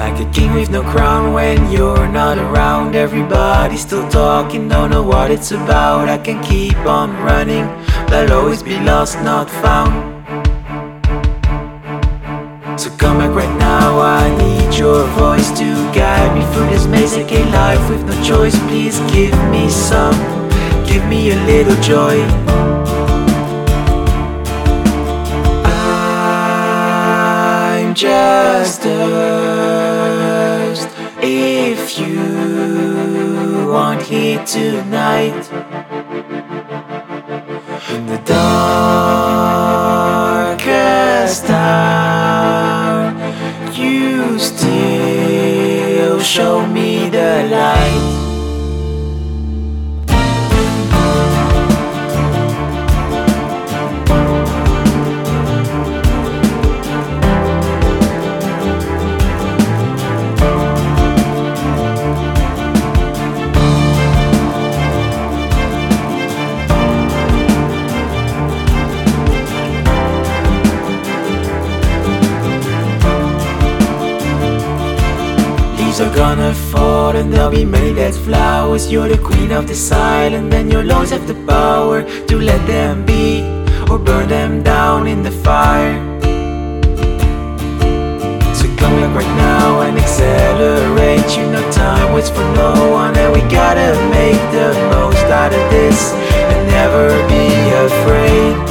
like a king with no crown when you're not around. Everybody's still talking, don't know what it's about. I can keep on running, but I'll always be lost, not found. So come back right now, I need your voice to guide me through this maze, aka life with no choice. Please give me some, give me a little joy. I'm just dust if you aren't here tonight. In the darkest hour, you still show me the light. Are gonna fall and there'll be many dead flowers. You're the queen of this island and you'll always have the power to let them be or burn them down in the fire. So come back right now and accelerate. You know time waits for no one, and we gotta make the most out of this and never be afraid.